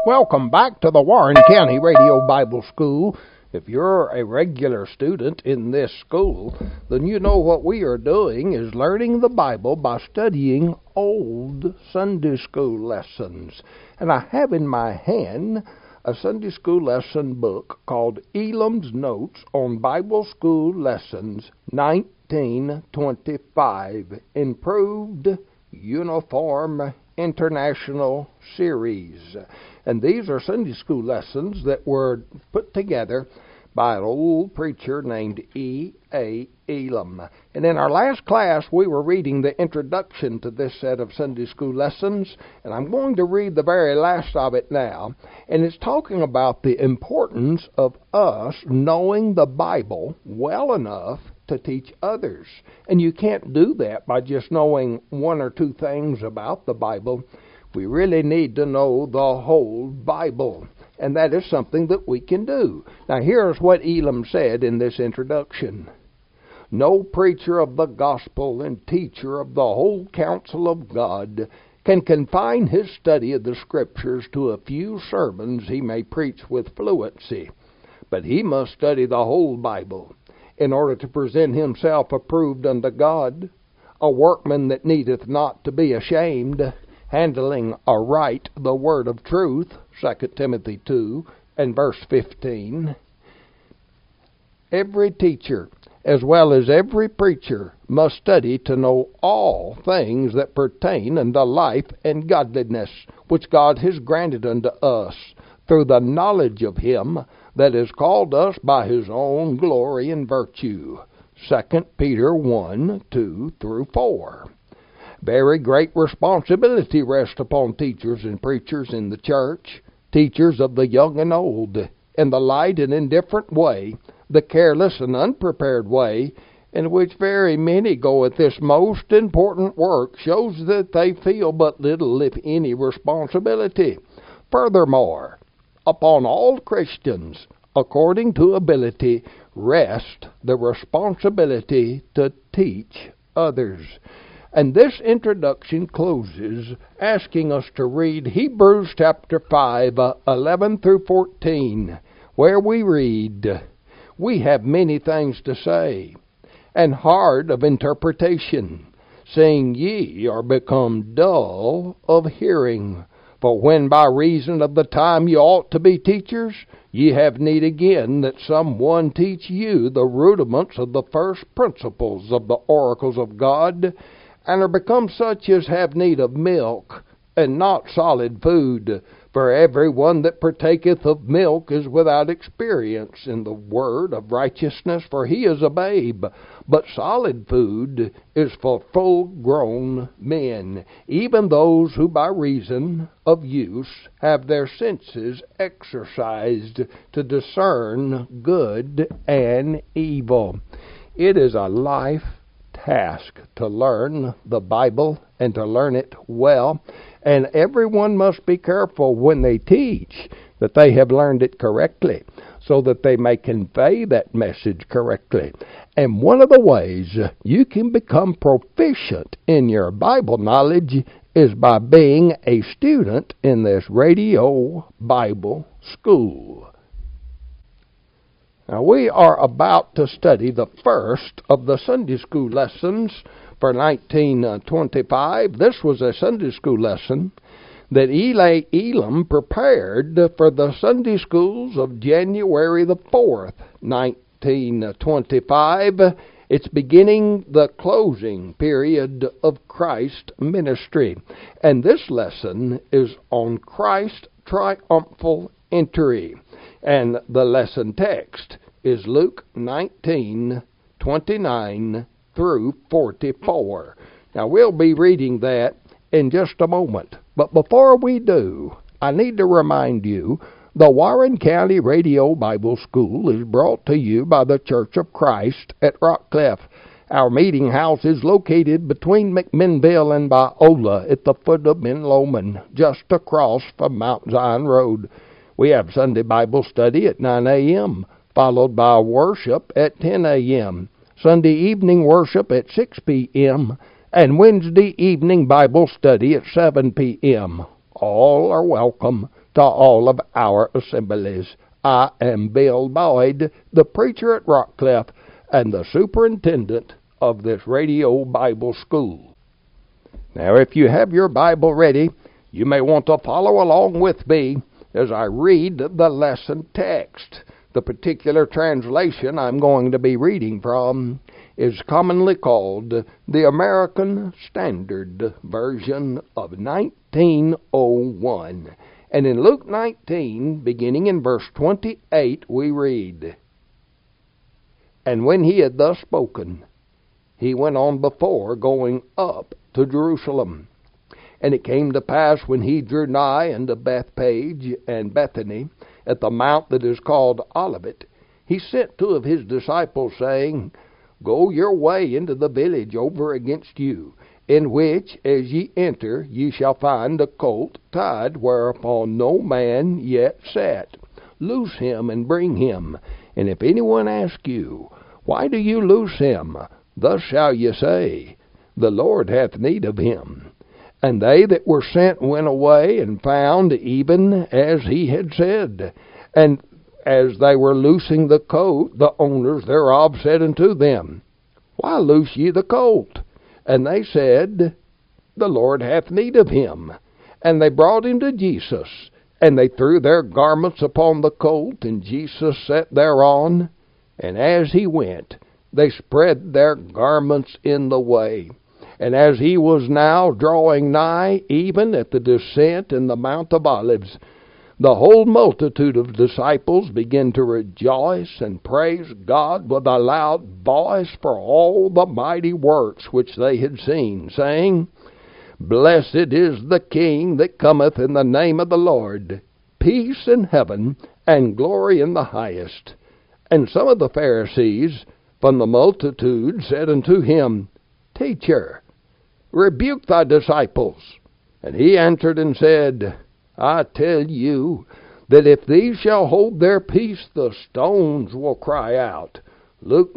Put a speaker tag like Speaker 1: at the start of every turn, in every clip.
Speaker 1: Welcome back to the Warren County Radio Bible School. If you're a regular student in this school, then you know what we are doing is learning the Bible by studying old Sunday school lessons. And I have in my hand a Sunday school lesson book called Elam's Notes on Bible School Lessons 1925, Improved Uniform International Series. And these are Sunday school lessons that were put together by an old preacher named E.A. Elam. And in our last class, we were reading the introduction to this set of Sunday school lessons, and I'm going to read the very last of it now. And it's talking about the importance of us knowing the Bible well enough to teach others. And you can't do that by just knowing one or two things about the Bible. We really need to know the whole Bible, and that is something that we can do. Now here's what Elam said in this introduction. No preacher of the gospel and teacher of the whole counsel of God can confine his study of the Scriptures to a few sermons he may preach with fluency, but he must study the whole Bible in order to present himself approved unto God, a workman that needeth not to be ashamed, handling aright the word of truth, 2 Timothy 2 and verse 15. Every teacher, as well as every preacher, must study to know all things that pertain unto life and godliness, which God has granted unto us, through the knowledge of him that has called us by his own glory and virtue. 2 Peter 1, 2 through 4. Very great responsibility rests upon teachers and preachers in the church, teachers of the young and old, in the light and indifferent way, the careless and unprepared way, in which very many go at this most important work, shows that they feel but little, if any, responsibility. Furthermore, upon all Christians, according to ability, rests the responsibility to teach others. And this introduction closes asking us to read Hebrews chapter 5, 11 through 14, where we read, We have many things to say, and hard of interpretation, saying ye are become dull of hearing. For when by reason of the time ye ought to be teachers, ye have need again that some one teach you the rudiments of the first principles of the oracles of God, and are become such as have need of milk, and not solid food. For every one that partaketh of milk is without experience in the word of righteousness, for he is a babe. But solid food is for full-grown men, even those who by reason of use have their senses exercised to discern good and evil. It is a life task to learn the Bible and to learn it well, and everyone must be careful when they teach that they have learned it correctly, so that they may convey that message correctly. And one of the ways you can become proficient in your Bible knowledge is by being a student in this Radio Bible School. Now, we are about to study the first of the Sunday school lessons for 1925. This was a Sunday school lesson that Elam prepared for the Sunday schools of January the 4th, 1925. It's beginning the closing period of Christ's ministry. And this lesson is on Christ's triumphal entry. And the lesson text is Luke 19:29 through 44. Now, we'll be reading that in just a moment. But before we do, I need to remind you, the Warren County Radio Bible School is brought to you by the Church of Christ at Rockcliff. Our meeting house is located between McMinnville and Biola at the foot of Ben Lomond, just across from Mount Zion Road. We have Sunday Bible study at 9 a.m., followed by worship at 10 a.m., Sunday evening worship at 6 p.m., and Wednesday evening Bible study at 7 p.m. All are welcome to all of our assemblies. I am Bill Boyd, the preacher at Rockcliffe and the superintendent of this radio Bible school. Now, if you have your Bible ready, you may want to follow along with me as I read the lesson text. The particular translation I'm going to be reading from is commonly called the American Standard Version of 1901. And in Luke 19, beginning in verse 28, we read, "And when he had thus spoken, he went on before, going up to Jerusalem. And it came to pass, when he drew nigh unto Bethphage and Bethany, at the mount that is called Olivet, he sent two of his disciples, saying, Go your way into the village over against you, in which, as ye enter, ye shall find a colt tied, whereupon no man yet sat. Loose him and bring him. And if anyone ask you, Why do you loose him? Thus shall ye say, The Lord hath need of him. And they that were sent went away, and found even as he had said. And as they were loosing the colt, the owners thereof said unto them, Why loose ye the colt? And they said, The Lord hath need of him. And they brought him to Jesus. And they threw their garments upon the colt, and Jesus sat thereon. And as he went, they spread their garments in the way. And as he was now drawing nigh, even at the descent in the Mount of Olives, the whole multitude of disciples began to rejoice and praise God with a loud voice for all the mighty works which they had seen, saying, Blessed is the King that cometh in the name of the Lord, peace in heaven and glory in the highest. And some of the Pharisees from the multitude said unto him, Teacher, rebuke thy disciples. And he answered and said, I tell you that if these shall hold their peace, the stones will cry out. Luke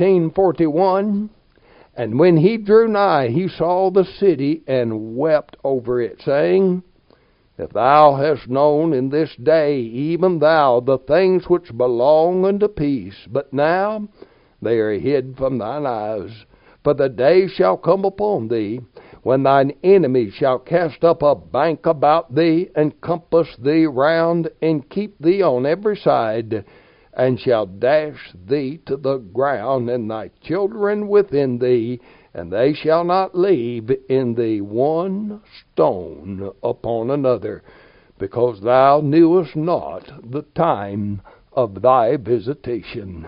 Speaker 1: 19:41. And when he drew nigh, he saw the city and wept over it, saying, If thou hast known in this day, even thou, the things which belong unto peace, but now they are hid from thine eyes. For the day shall come upon thee, when thine enemies shall cast up a bank about thee, and compass thee round, and keep thee on every side, and shall dash thee to the ground, and thy children within thee, and they shall not leave in thee one stone upon another, because thou knewest not the time of thy visitation."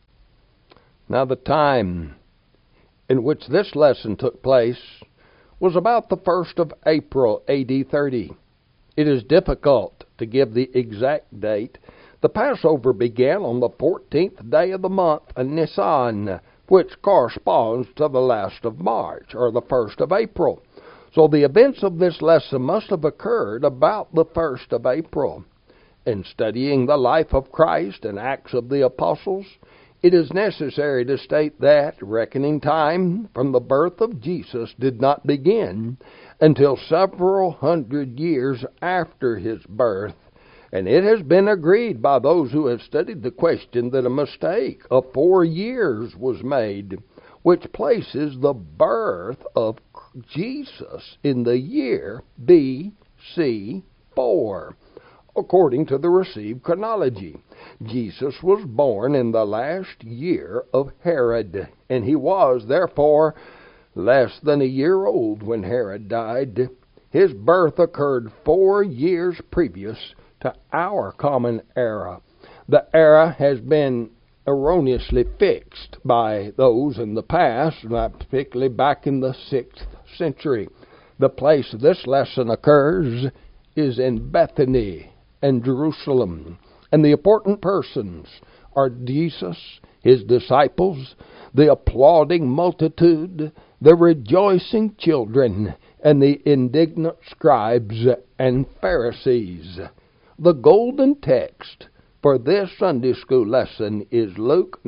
Speaker 1: Now the time in which this lesson took place was about the 1st of April, A.D. 30. It is difficult to give the exact date. The Passover began on the 14th day of the month, Nisan, which corresponds to the last of March, or the 1st of April. So the events of this lesson must have occurred about the 1st of April. In studying the life of Christ and Acts of the Apostles, it is necessary to state that reckoning time from the birth of Jesus did not begin until several hundred years after his birth, and it has been agreed by those who have studied the question that a mistake of 4 years was made, which places the birth of Jesus in the year B.C. 4. According to the received chronology, Jesus was born in the last year of Herod, and he was, therefore, less than a year old when Herod died. His birth occurred 4 years previous to our common era. The era has been erroneously fixed by those in the past, particularly back in the 6th century. The place this lesson occurs is in Bethany and Jerusalem, and the important persons are Jesus, his disciples, the applauding multitude, the rejoicing children, and the indignant scribes and Pharisees. The golden text for this Sunday school lesson is Luke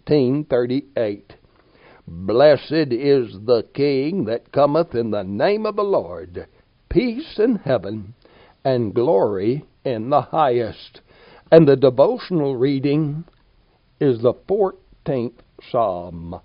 Speaker 1: 19:38. Blessed is the King that cometh in the name of the Lord, peace in heaven and glory in the highest. And the devotional reading is the 14th Psalm.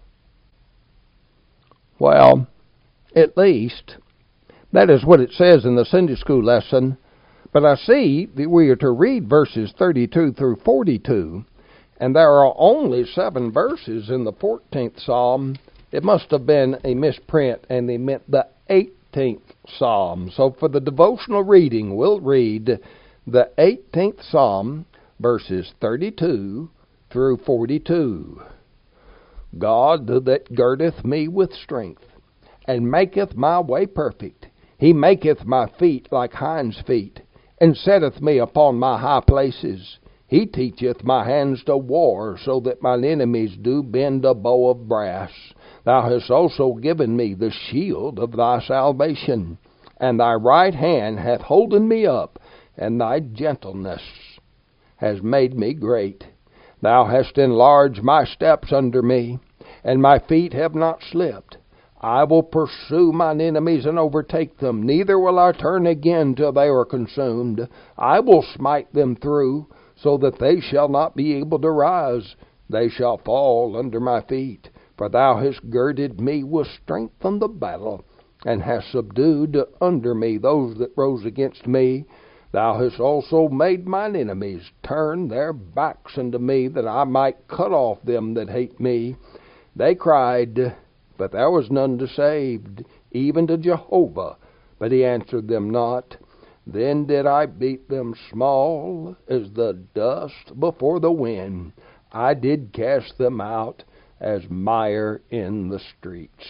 Speaker 1: Well, at least that is what it says in the Sunday school lesson. But I see that we are to read verses 32 through 42, and there are only 7 verses in the 14th Psalm. It must have been a misprint, and they meant the 18th Psalm. So for the devotional reading, we'll read the 18th Psalm, verses 32 through 42. God that girdeth me with strength, and maketh my way perfect. He maketh my feet like hinds' feet, and setteth me upon my high places. He teacheth my hands to war, so that mine enemies do bend a bow of brass. Thou hast also given me the shield of thy salvation, and thy right hand hath holden me up, and thy gentleness has made me great. Thou hast enlarged my steps under me, and my feet have not slipped. I will pursue mine enemies and overtake them, neither will I turn again till they are consumed. I will smite them through, so that they shall not be able to rise. They shall fall under my feet. For thou hast girded me with strength unto battle, and hast subdued under me those that rose against me. Thou hast also made mine enemies turn their backs unto me, that I might cut off them that hate me. They cried, but there was none to save, even to Jehovah, but he answered them not. Then did I beat them small as the dust before the wind. I did cast them out as mire in the streets.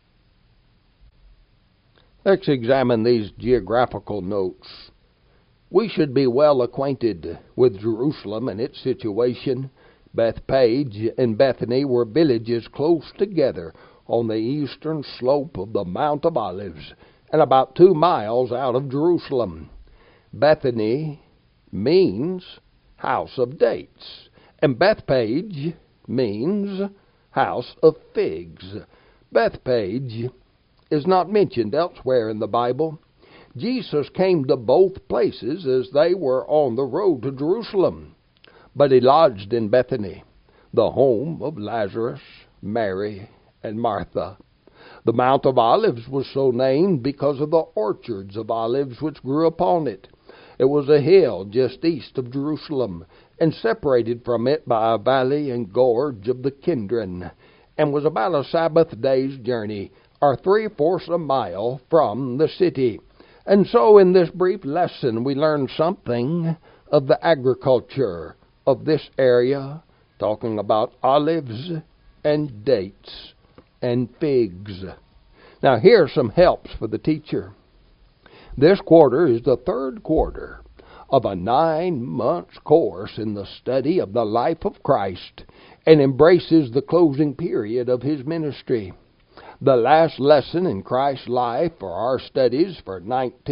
Speaker 1: Let's examine these geographical notes. We should be well acquainted with Jerusalem and its situation. Bethpage and Bethany were villages close together on the eastern slope of the Mount of Olives, and about 2 miles out of Jerusalem. Bethany means house of dates, and Bethpage means house of figs. Bethpage is not mentioned elsewhere in the Bible. Jesus came to both places as they were on the road to Jerusalem, but he lodged in Bethany, the home of Lazarus, Mary, and Martha. The Mount of Olives was so named because of the orchards of olives which grew upon it. It was a hill just east of Jerusalem, and separated from it by a valley and gorge of the Kidron, and was about a Sabbath day's journey, or 3/4 a mile from the city. And so in this brief lesson we learn something of the agriculture of this area, talking about olives and dates and figs. Now here are some helps for the teacher. This quarter is the 3rd quarter of a 9-month course in the study of the life of Christ, and embraces the closing period of his ministry. The last lesson in Christ's life for our studies for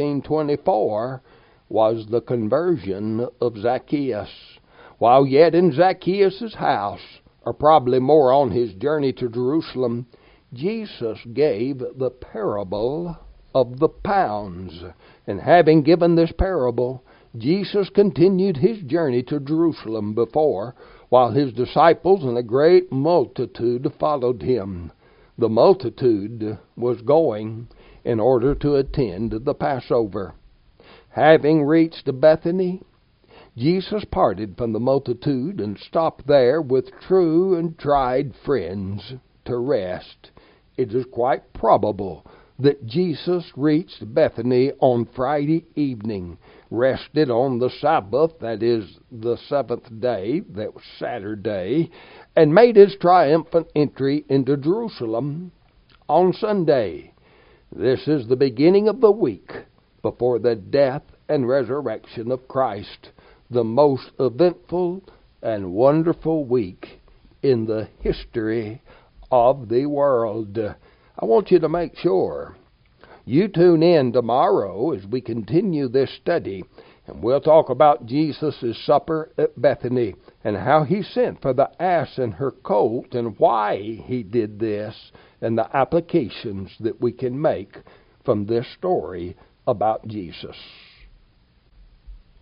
Speaker 1: 1924 was the conversion of Zacchaeus. While yet in Zacchaeus' house, or probably more on his journey to Jerusalem, Jesus gave the parable of the pounds. And having given this parable, Jesus continued his journey to Jerusalem before, while his disciples and a great multitude followed him. The multitude was going in order to attend the Passover. Having reached Bethany, Jesus parted from the multitude and stopped there with true and tried friends to rest. It is quite probable that Jesus reached Bethany on Friday evening, rested on the Sabbath, that is, the 7th day, that was Saturday, and made his triumphant entry into Jerusalem on Sunday. This is the beginning of the week before the death and resurrection of Christ, the most eventful and wonderful week in the history of the world. I want you to make sure you tune in tomorrow as we continue this study, and we'll talk about Jesus' supper at Bethany and how he sent for the ass and her colt and why he did this, and the applications that we can make from this story about Jesus.